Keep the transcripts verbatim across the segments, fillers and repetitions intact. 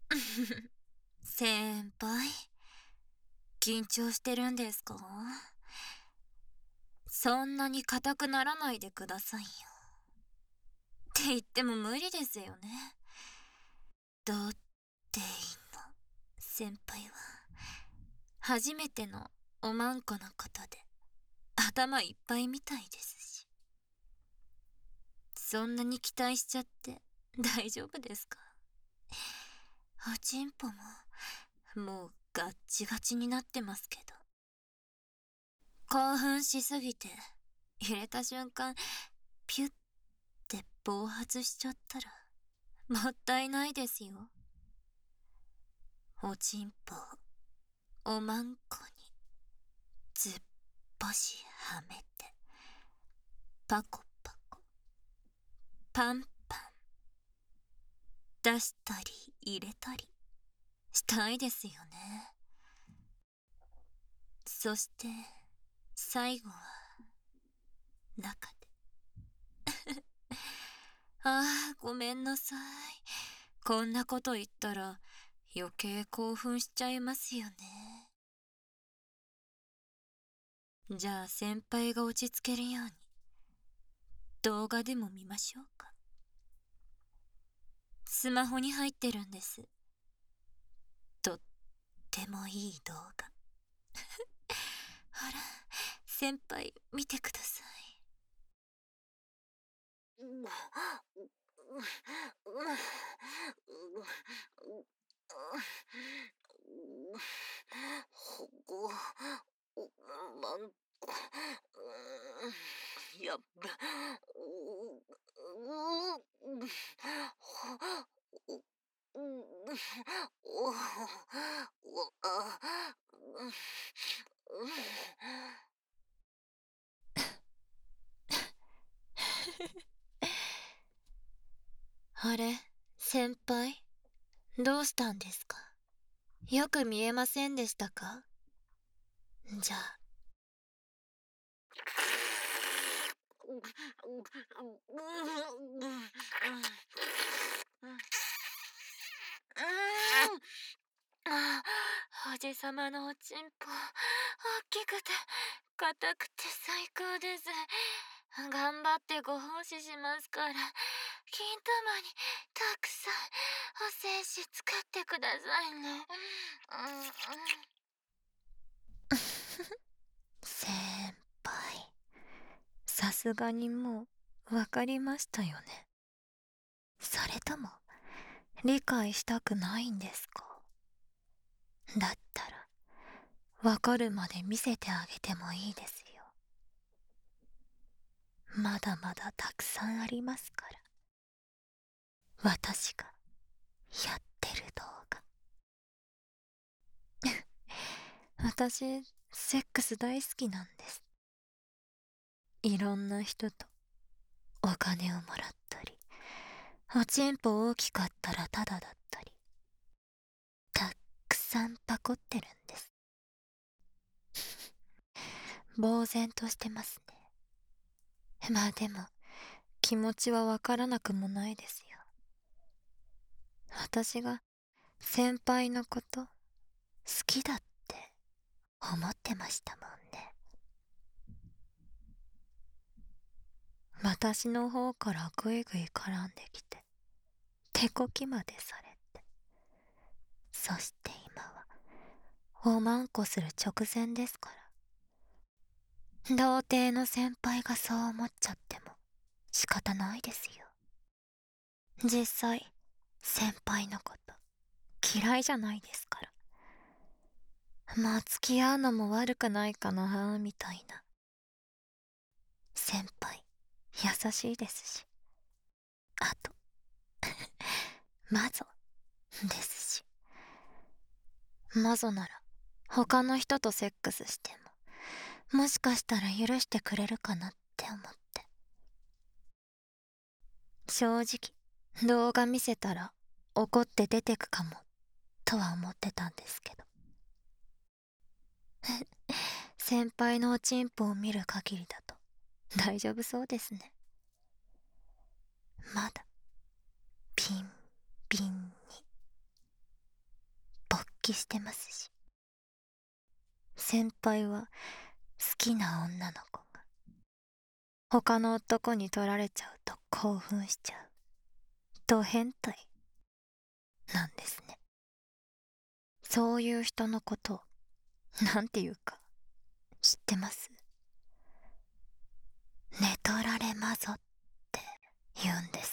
先輩、緊張してるんですか？そんなに硬くならないでくださいよ。って言っても無理ですよね。だって今、先輩は、初めてのおまんこのことで、頭いっぱいみたいですし。そんなに期待しちゃって大丈夫ですか？おちんぽも、もうガッチガチになってますけど。興奮しすぎて、入れた瞬間、ピュッて暴発しちゃったら、もったいないですよ。おちんぽをおまんこにずっぽしはめて、パコパコ、パンパン、出したり入れたりしたいですよね。そして最後は中で。ああ、ごめんなさい。こんなこと言ったら余計興奮しちゃいますよね。じゃあ先輩が落ち着けるように動画でも見ましょうか。スマホに入ってるんです。とってもいい動画。ほら、先輩見てください。ほこ、まんこ、やっべ、お、お、あ、あれ、先輩、どうしたんですか？よく見えませんでしたか？じゃあ。ああ、おじさまのおちんぽ、大きくて、硬くて最高です。頑張ってご奉仕しますから、金玉にたくさんお精子使ってくださいね。先輩、さすがにもうわかりましたよね。それとも理解したくないんですか？だったらわかるまで見せてあげてもいいですよ。まだまだたくさんありますから。私がやってる動画。私、セックス大好きなんです。いろんな人とお金をもらったり、おちんぽ大きかったらタダだったり、たっくさんパコってるんです。呆然としてますね。まあでも、気持ちはわからなくもないですよ。私が先輩のこと好きだって思ってましたもんね。私の方からグイグイ絡んできて、手こきまでされて、そして今はおまんこする直前ですから。童貞の先輩がそう思っちゃっても仕方ないですよ。実際先輩のこと嫌いじゃないですから。まあ付き合うのも悪くないかなみたいな。先輩優しいですし、あとマゾですし。マゾなら他の人とセックスしてももしかしたら許してくれるかなって思って。正直動画見せたら怒って出てくかもとは思ってたんですけど。先輩のおちんぽを見る限りだと大丈夫そうですね。まだビンビンに気してますし。先輩は好きな女の子が他の男に取られちゃうと興奮しちゃうド変態なんですね。そういう人のことをなんていうか知ってます？寝取られまぞって言うんです。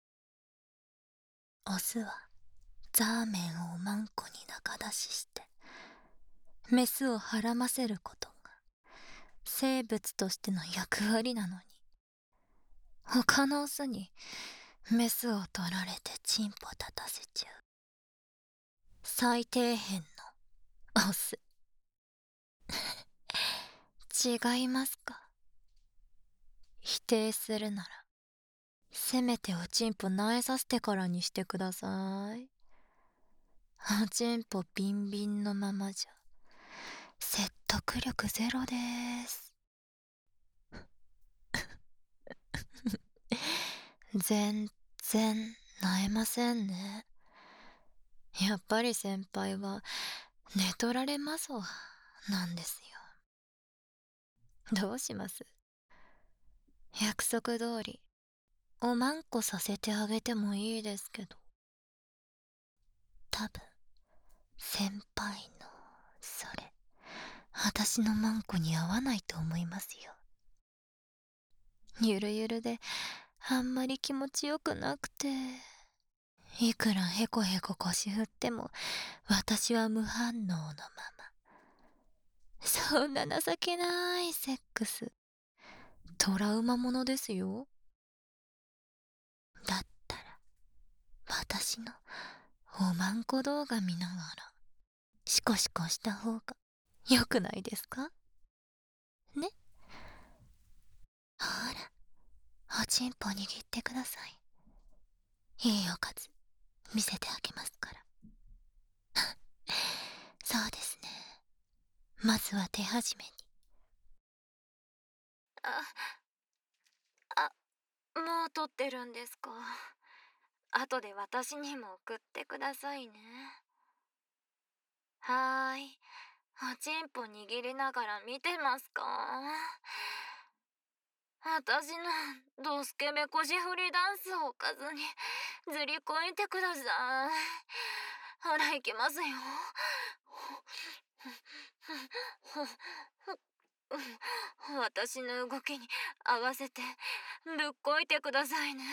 オスはザーメンをマンコに仲出ししてメスをはらませることが生物としての役割なのに、他のオスにメスを取られてチンポ立たせちゃう最底辺のオス。違いますか？否定するならせめておちんぽ苗えさせてからにしてください。おちんぽビンビンのままじゃ説得力ゼロです。全然苗えませんね。やっぱり先輩は寝取られまぞなんですよ。どうします？約束通りおまんこさせてあげてもいいですけど、多分先輩のそれ私のマンコに合わないと思いますよ。ゆるゆるであんまり気持ちよくなくて、いくらヘコヘコ腰振っても私は無反応のまま。そんな情けないセックストラウマものですよ。だったら私のおまんこ動画見ながらシコシコした方がよくないですかね。ほら、おちんぽ握ってください。いいおかず見せてあげますから。そうですね。まずは手始めに。あ、あ、もう撮ってるんですか？後で私にも送ってくださいね。はーい。おちんぽ握りながら見てますか？私のドスケベ腰振りダンスをおかずにずりこいてください。ほら行きますよ。私の動きに合わせてぶっこいてくださいね。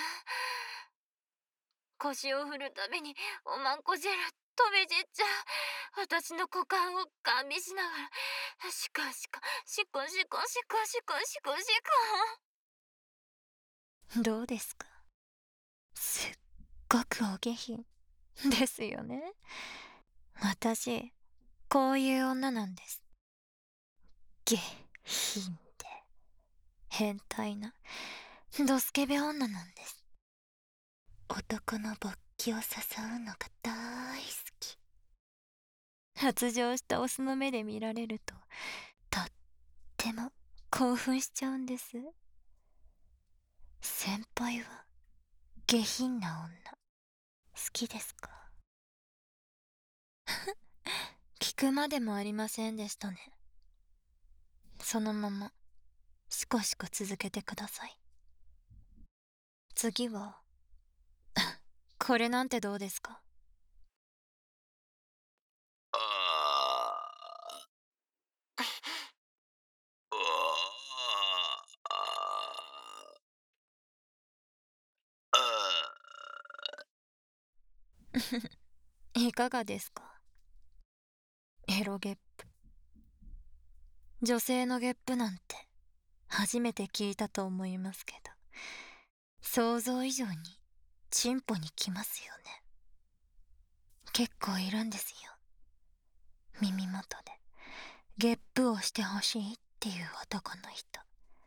腰を振るたびにおまんこ汁飛び散っちゃう私の股間をガン見しながらシコシコシコシコシコシコシコシコ。どうですか？すっごくお下品ですよね。私こういう女なんです。下品で変態なドスケベ女なんです。男の勃起を誘うのが大好き。発情したオスの目で見られるととっても興奮しちゃうんです。先輩は下品な女好きですか？聞くまでもありませんでしたね。そのままシコシコ続けてください。次はこれなんてどうですか？あいかがですか？エロゲップ。女性のゲップなんて初めて聞いたと思いますけど、想像以上にチンポにきますよね。結構いるんですよ。耳元でゲップをしてほしいっていう男の人。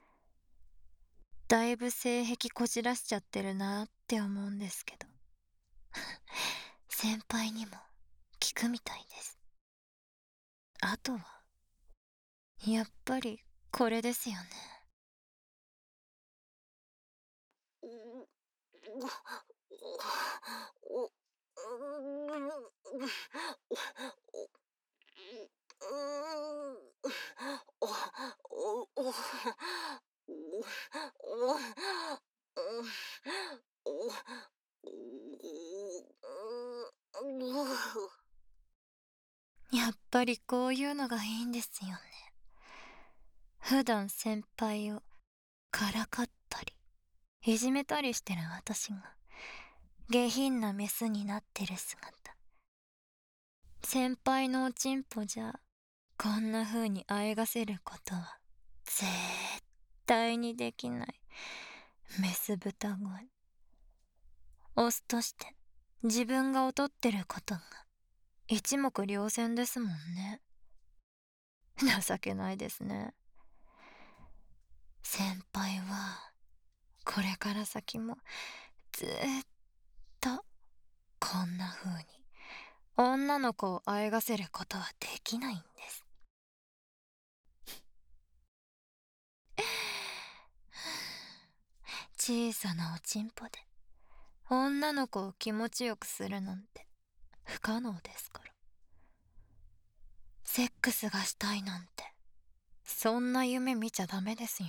だいぶ性癖こじらしちゃってるなって思うんですけど先輩にも聞くみたいです。あとはやっぱりこれですよね。 ぱりこういうのがいいんですよね。普段先輩をからかったり、いじめたりしてる私が、下品なメスになってる姿。先輩のおちんぽじゃ、こんな風にあえがせることは、絶対にできない。メス豚声。オスとして、自分が劣ってることが、一目瞭然ですもんね。情けないですね。先輩は、これから先も、ずーっと、こんな風に、女の子をあえがせることはできないんです。小さなおちんぽで女の子を気持ちよくするなんて不可能ですから。セックスがしたいなんてそんな夢見ちゃダメですよ。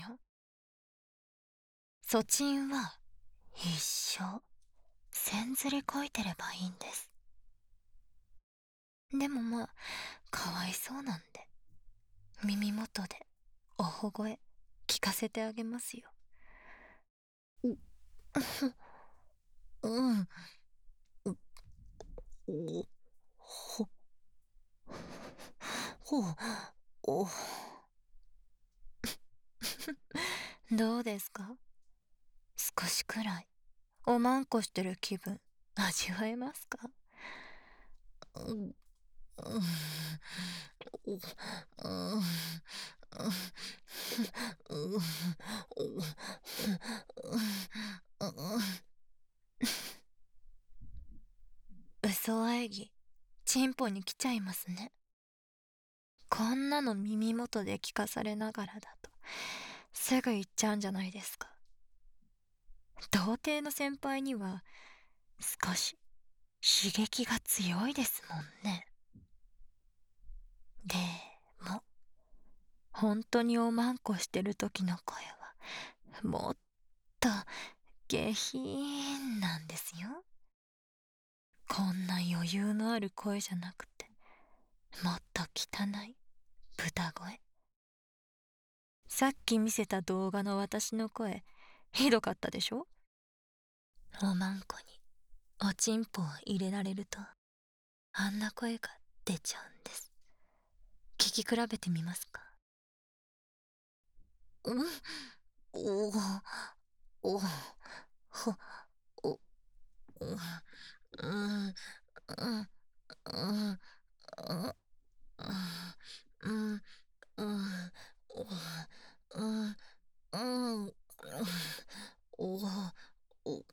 そちんは一生千ずりこいてればいいんです。でもまあかわいそうなんで耳元でおほ声聞かせてあげますよ。ううんうおほほおどうですか？少しくらいおまんこしてる気分味わえますか？うん、うん、うん、うん、嘘あえぎチンポに来ちゃいますね。こんなの耳元で聞かされながらだとすぐ言っちゃうんじゃないですか。童貞の先輩には少し刺激が強いですもんね。でも本当におまんこしてる時の声はもっと下品なんですよ。こんな余裕のある声じゃなくてもっと汚い豚声。さっき見せた動画の私の声ひどかったでしょ？おまんこにおちんぽを入れられるとあんな声が出ちゃうんです。聞き比べてみますか？うん、おおおほおうん、うん、うん、うん、うん、うん、おうん、うん、おお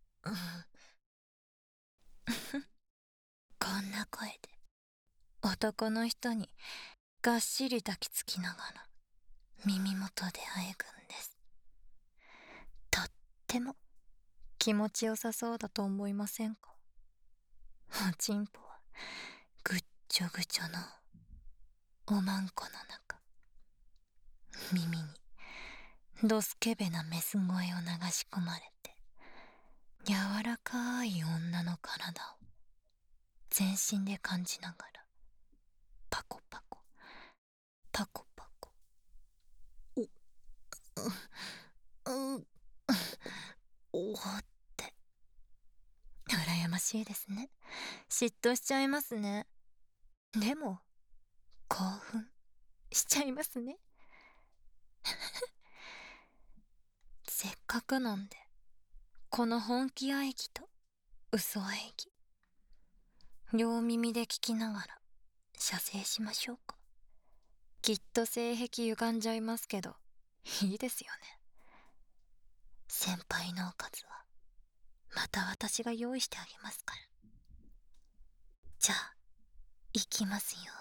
こんな声で男の人にがっしり抱きつきながら耳元であえぐんです。とっても気持ちよさそうだと思いませんか？おちんぽはぐっちょぐちょのおまんこの中、耳にドスケベなメス声を流し込まれて柔らかい女の体を全身で感じながらパコパコパコパコおうううおーって羨ましいですね。嫉妬しちゃいますね。でも興奮しちゃいますね。せっかくなんでこの本気喘ぎと嘘喘ぎ両耳で聞きながら射精しましょうか。きっと性癖歪んじゃいますけどいいですよね。先輩のおかずはまた私が用意してあげますから。じゃあ行きますよ。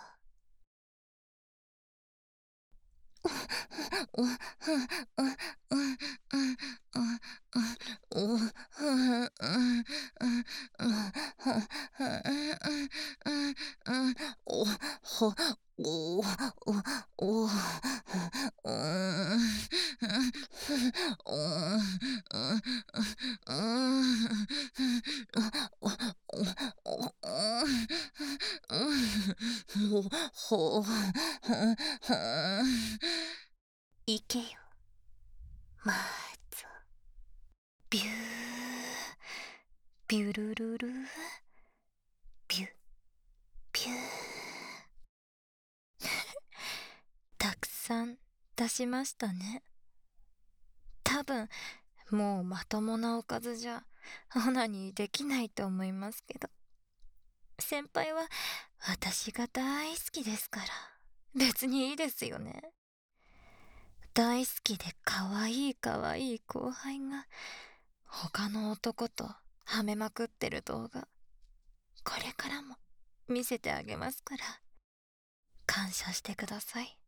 おほおおおおほ、ほ、ふん、ふん。 行けよ、マーゾ。ビュー、ビュルルル、ビュ、ビュー。たくさん出しましたね。多分、もうまともなおかずじゃ、オナニーできないと思いますけど。先輩は、私が大好きですから、別にいいですよね。大好きで可愛い可愛い後輩が、他の男とはめまくってる動画、これからも見せてあげますから、感謝してください。